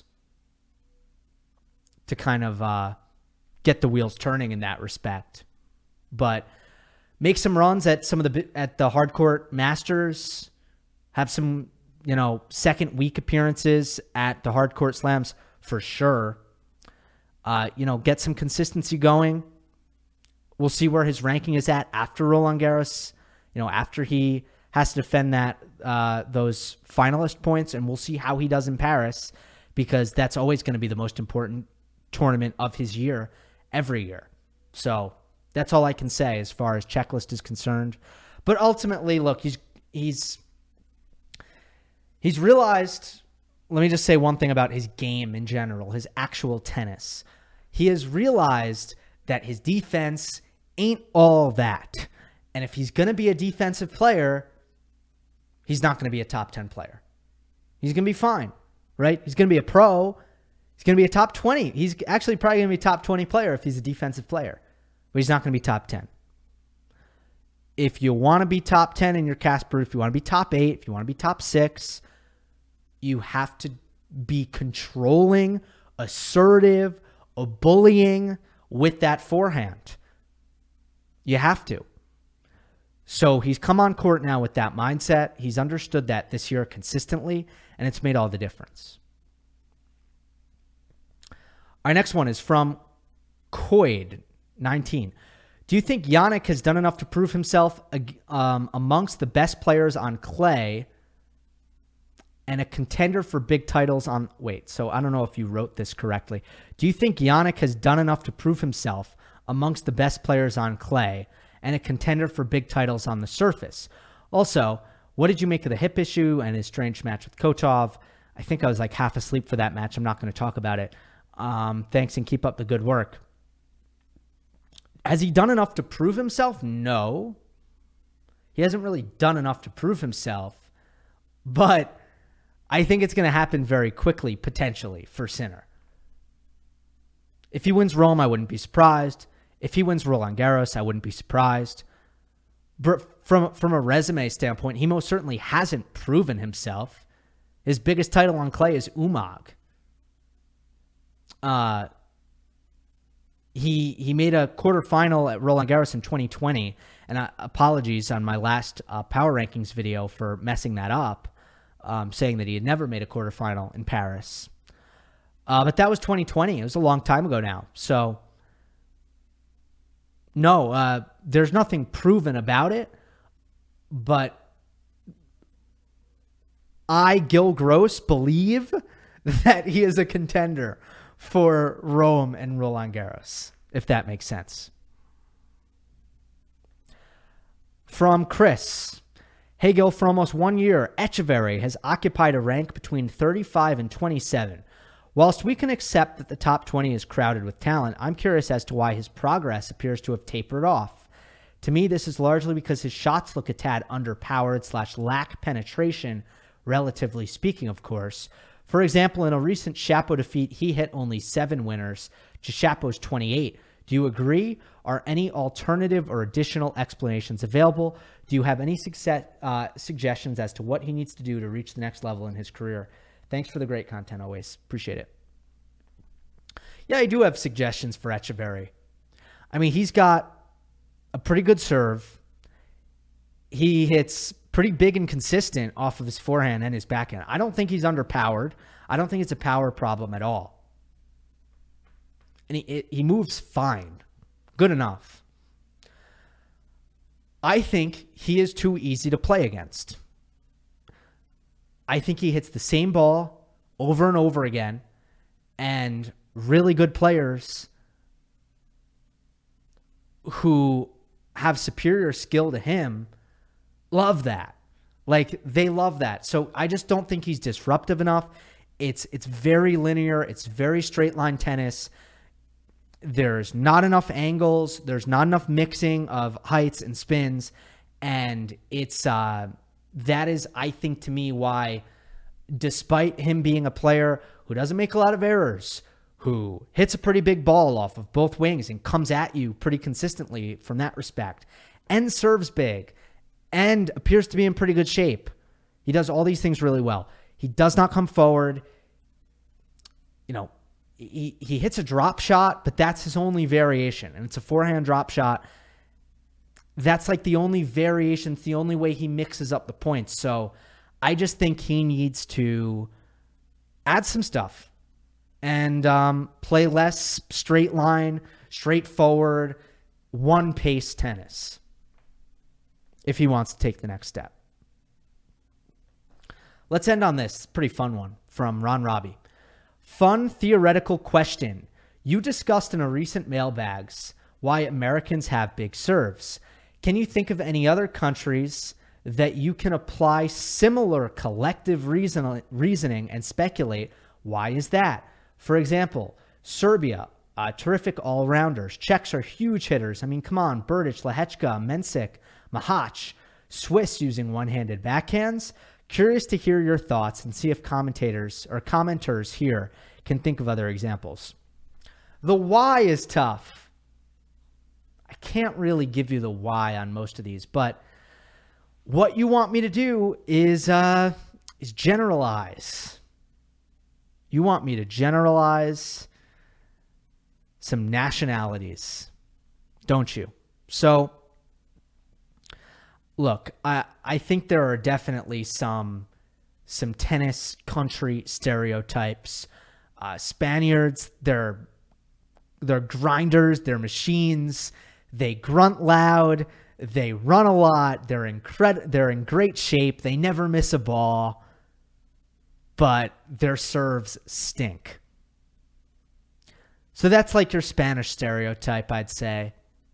to kind of uh, get the wheels turning in that respect, but make some runs at some of the at the hardcourt Masters, have some, you know, second week appearances at the hardcourt slams for sure. Uh, you know, get some consistency going. We'll see where his ranking is at after Roland Garros. You know, after he has to defend that uh, those finalist points, and we'll see how he does in Paris, because that's always going to be the most important tournament of his year every year. So that's all I can say as far as checklist is concerned. But ultimately, look, he's he's he's realized. Let me just say one thing about his game in general, his actual tennis. He has realized that his defense ain't all that, and if he's going to be a defensive player, he's not going to be a top ten player. He's going to be fine, right? He's going to be a pro. He's going to be a top twenty. He's actually probably going to be a top twenty player if he's a defensive player, but he's not going to be top ten. If you want to be top ten in your Casper, if you want to be top eight, if you want to be top six, you have to be controlling, assertive, a bullying with that forehand. You have to. So he's come on court now with that mindset. He's understood that this year consistently, and it's made all the difference. Our next one is from Coid nineteen. Do you think Jannik has done enough to prove himself um, amongst the best players on clay and a contender for big titles on... Wait, so I don't know if you wrote this correctly. Do you think Jannik has done enough to prove himself amongst the best players on clay and a contender for big titles on the surface? Also, what did you make of the hip issue and his strange match with Kotov? I think I was like half asleep for that match. I'm not going to talk about it. Um, thanks and keep up the good work. Has he done enough to prove himself? No. He hasn't really done enough to prove himself, but I think it's going to happen very quickly, potentially, for Sinner. If he wins Rome, I wouldn't be surprised. If he wins Roland Garros, I wouldn't be surprised. But from, from a resume standpoint, he most certainly hasn't proven himself. His biggest title on clay is Umag. Uh, he he made a quarterfinal at Roland Garros in twenty twenty, and uh, apologies on my last uh, Power Rankings video for messing that up, um, saying that he had never made a quarterfinal in Paris. Uh, but that was twenty twenty. It was a long time ago now. So, no, uh, there's nothing proven about it, but I, Gil Gross, believe that he is a contender for Rome and Roland Garros, if that makes sense. From Chris. Hey, Gil, for almost one year, Echeverry has occupied a rank between thirty-five and twenty-seven. Whilst we can accept that the top twenty is crowded with talent, I'm curious as to why his progress appears to have tapered off. To me, this is largely because his shots look a tad underpowered slash lack penetration, relatively speaking, of course. For example, in a recent Shapo defeat, he hit only seven winners to Shapo's twenty-eight. Do you agree? Are any alternative or additional explanations available? Do you have any success, uh, suggestions as to what he needs to do to reach the next level in his career? Thanks for the great content always. Appreciate it. Yeah, I do have suggestions for Echeverry. I mean, he's got a pretty good serve. He hits pretty big and consistent off of his forehand and his backhand. I don't think he's underpowered. I don't think it's a power problem at all. And he, it, he moves fine. Good enough. I think he is too easy to play against. I think he hits the same ball over and over again, and really good players who have superior skill to him love that. Like, they love that. So I just don't think he's disruptive enough. It's it's very linear. It's very straight line tennis. There's not enough angles. There's not enough mixing of heights and spins. And it's uh, that is, I think, to me, why, despite him being a player who doesn't make a lot of errors, who hits a pretty big ball off of both wings and comes at you pretty consistently from that respect, and serves big, and appears to be in pretty good shape. He does all these things really well. He does not come forward. You know, he, he hits a drop shot, but that's his only variation, and it's a forehand drop shot. That's like the only variation. It's the only way he mixes up the points. So I just think he needs to add some stuff and um, play less straight line, straightforward, one-pace tennis if he wants to take the next step. Let's end on this pretty fun one from Ron Robbie. Fun theoretical question. You discussed in a recent mailbags why Americans have big serves. Can you think of any other countries that you can apply similar collective reason, reasoning and speculate? Why is that? For example, Serbia, uh, terrific all-rounders. Czechs are huge hitters. I mean, come on, Berdych, Lehechka, Mensik, Mahach. Swiss using one-handed backhands. Curious to hear your thoughts and see if commentators or commenters here can think of other examples. The why is tough. I can't really give you the why on most of these, but what you want me to do is uh, is generalize. You want me to generalize some nationalities, don't you? So, look, I I think there are definitely some some tennis country stereotypes. Uh, Spaniards, they're they're grinders, they're machines. They grunt loud. They run a lot. They're incred- They're in great shape. They never miss a ball, but their serves stink. So that's like your Spanish stereotype, I'd say.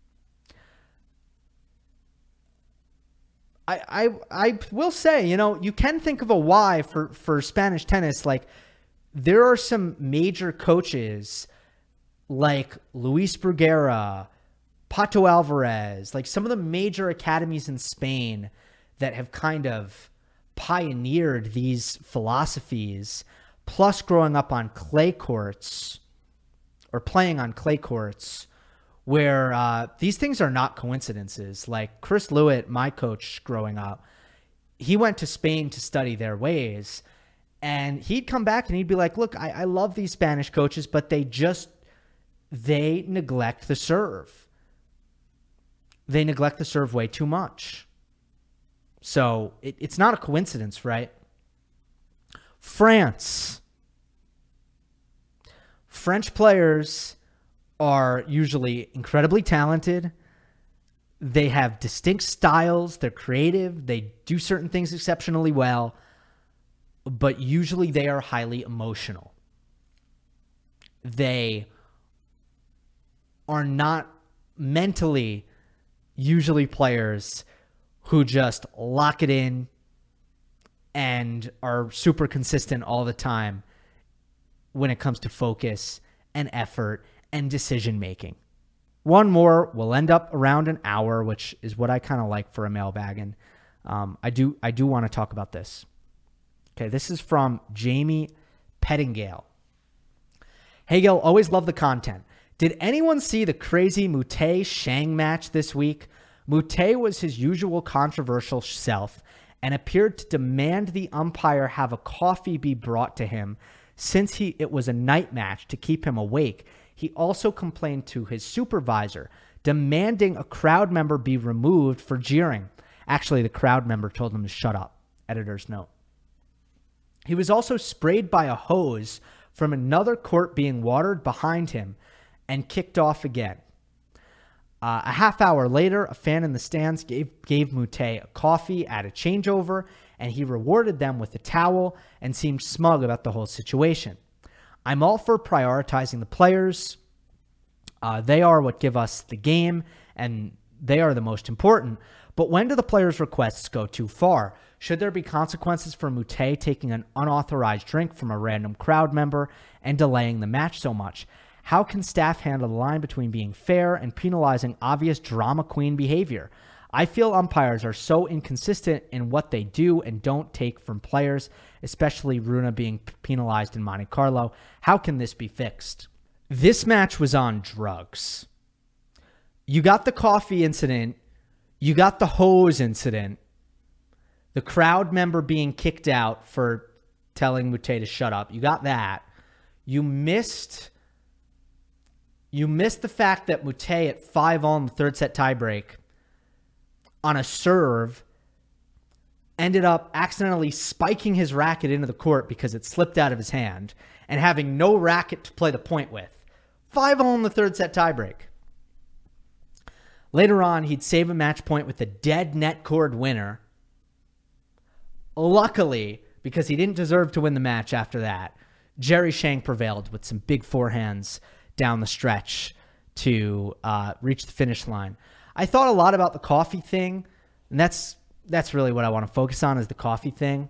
I, I I will say, you know, you can think of a why for, for Spanish tennis. Like, there are some major coaches like Luis Bruguera, Pato Alvarez, like some of the major academies in Spain that have kind of pioneered these philosophies, plus growing up on clay courts or playing on clay courts, where uh, these things are not coincidences. Like Chris Lewitt, my coach growing up, he went to Spain to study their ways, and he'd come back and he'd be like, look, I, I love these Spanish coaches, but they just, they neglect the serve. They neglect the serve way too much. So it, it's not a coincidence, right? France. French players are usually incredibly talented. They have distinct styles. They're creative. They do certain things exceptionally well. But usually they are highly emotional. They are not mentally usually players who just lock it in and are super consistent all the time when it comes to focus and effort and decision making. One more, we'll end up around an hour, which is what I kind of like for a mailbag. And um, I do I do want to talk about this. Okay, this is from Jamie Pettingale. Hey, Gil, always love the content. Did anyone see the crazy Mute-Shang match this week? Mute was his usual controversial self and appeared to demand the umpire have a coffee be brought to him since he it was a night match to keep him awake. He also complained to his supervisor, demanding a crowd member be removed for jeering. Actually, the crowd member told him to shut up. Editor's note. He was also sprayed by a hose from another court being watered behind him and kicked off again. Uh, a half hour later, a fan in the stands gave, gave Mute a coffee at a changeover, and he rewarded them with a towel and seemed smug about the whole situation. I'm all for prioritizing the players. Uh, they are what give us the game, and they are the most important. But when do the players' requests go too far? Should there be consequences for Mute taking an unauthorized drink from a random crowd member and delaying the match so much? How can staff handle the line between being fair and penalizing obvious drama queen behavior? I feel umpires are so inconsistent in what they do and don't take from players, especially Rune being penalized in Monte Carlo. How can this be fixed? This match was on drugs. You got the coffee incident. You got the hose incident. The crowd member being kicked out for telling Mute to shut up. You got that. You missed... You missed the fact that Mute at five all in the third set tiebreak on a serve ended up accidentally spiking his racket into the court because it slipped out of his hand and having no racket to play the point with. five all in the third set tiebreak. Later on, he'd save a match point with a dead net cord winner. Luckily, because he didn't deserve to win the match after that, Jerry Shang prevailed with some big forehands down the stretch to uh, reach the finish line. I thought a lot about the coffee thing, and that's that's really what I want to focus on is the coffee thing.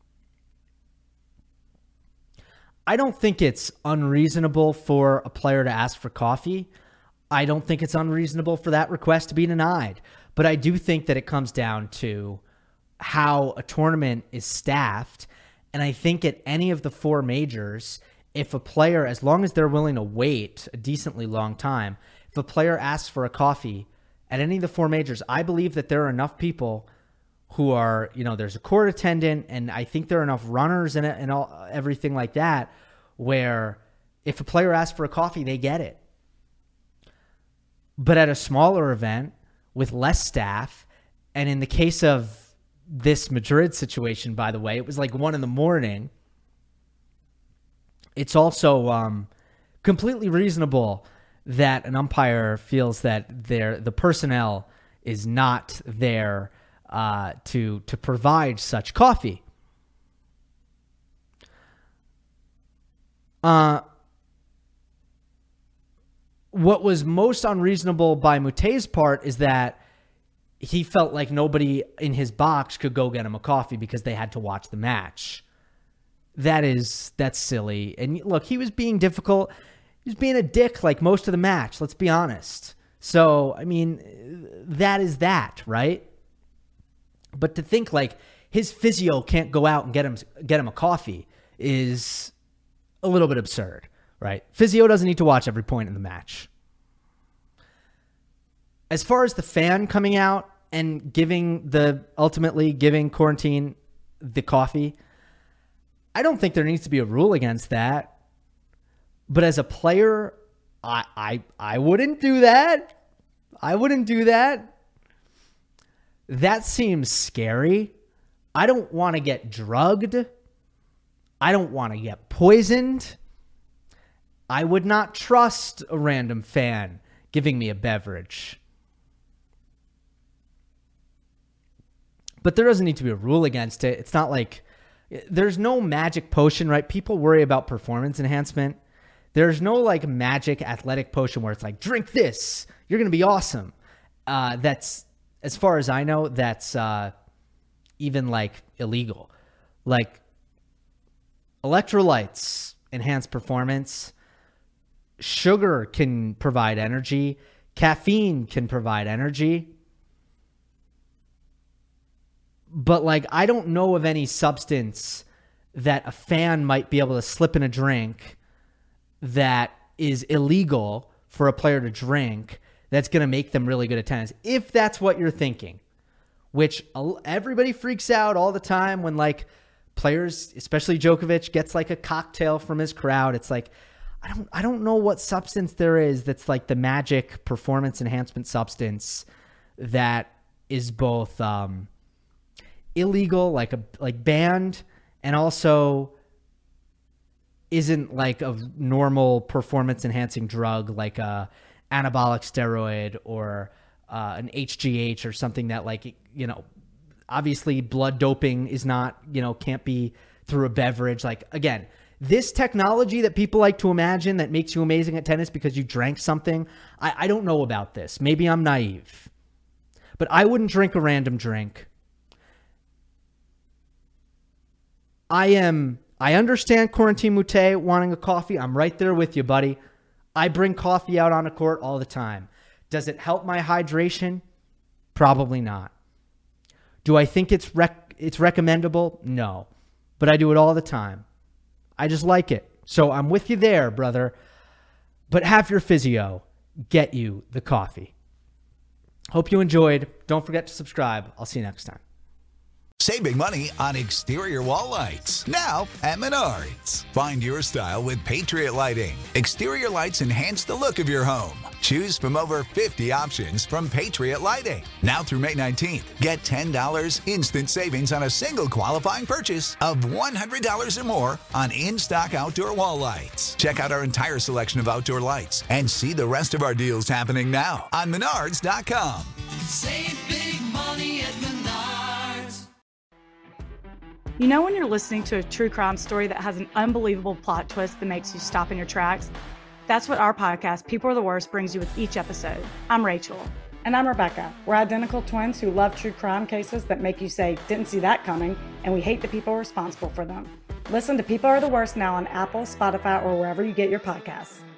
I don't think it's unreasonable for a player to ask for coffee. I don't think it's unreasonable for that request to be denied. But I do think that it comes down to how a tournament is staffed. And I think at any of the four majors, if a player, as long as they're willing to wait a decently long time, if a player asks for a coffee at any of the four majors, I believe that there are enough people who are, you know, there's a court attendant, and I think there are enough runners in it and all everything like that, where if a player asks for a coffee, they get it. But at a smaller event with less staff, and in the case of this Madrid situation, by the way, it was like one in the morning. It's also um, completely reasonable that an umpire feels that their the personnel is not there uh, to to provide such coffee. Uh, what was most unreasonable by Mute's part is that he felt like nobody in his box could go get him a coffee because they had to watch the match. That is, that's silly. And look, he was being difficult. He was being a dick like most of the match, let's be honest. So, I mean, that is that, right? But to think like his physio can't go out and get him get him a coffee is a little bit absurd, right? Physio doesn't need to watch every point in the match. As far as the fan coming out and giving the, ultimately giving Quarantine the coffee, I don't think there needs to be a rule against that. But as a player, I I I wouldn't do that. I wouldn't do that. That seems scary. I don't want to get drugged. I don't want to get poisoned. I would not trust a random fan giving me a beverage. But there doesn't need to be a rule against it. It's not like there's no magic potion, right? People worry about performance enhancement. There's no like magic athletic potion where it's like, drink this, you're going to be awesome. Uh, that's, as far as I know, that's uh, even like illegal. Like electrolytes enhance performance. Sugar can provide energy. Caffeine can provide energy. But like, I don't know of any substance that a fan might be able to slip in a drink that is illegal for a player to drink that's going to make them really good at tennis. If that's what you're thinking, which everybody freaks out all the time when like players, especially Djokovic, gets like a cocktail from his crowd. It's like, I don't, I don't know what substance there is that's like the magic performance enhancement substance that is both, um, illegal, like a like banned, and also isn't like a normal performance enhancing drug like a anabolic steroid or uh, an H G H or something that like, you know, obviously blood doping is not, you know, can't be through a beverage. Like, again, this technology that people like to imagine that makes you amazing at tennis because you drank something, I, I don't know about this. Maybe I'm naive, but I wouldn't drink a random drink. I am, I understand Quarantine Mute wanting a coffee. I'm right there with you, buddy. I bring coffee out on a court all the time. Does it help my hydration? Probably not. Do I think it's rec- it's recommendable? No. But I do it all the time. I just like it. So I'm with you there, brother. But have your physio get you the coffee. Hope you enjoyed. Don't forget to subscribe. I'll see you next time. Save big money on exterior wall lights, now at Menards. Find your style with Patriot Lighting. Exterior lights enhance the look of your home. Choose from over fifty options from Patriot Lighting. Now through May nineteenth, get ten dollars instant savings on a single qualifying purchase of one hundred dollars or more on in-stock outdoor wall lights. Check out our entire selection of outdoor lights and see the rest of our deals happening now on Menards dot com. Save big money at Menards. You know when you're listening to a true crime story that has an unbelievable plot twist that makes you stop in your tracks? That's what our podcast, People Are the Worst, brings you with each episode. I'm Rachel. And I'm Rebecca. We're identical twins who love true crime cases that make you say, didn't see that coming, and we hate the people responsible for them. Listen to People Are the Worst now on Apple, Spotify, or wherever you get your podcasts.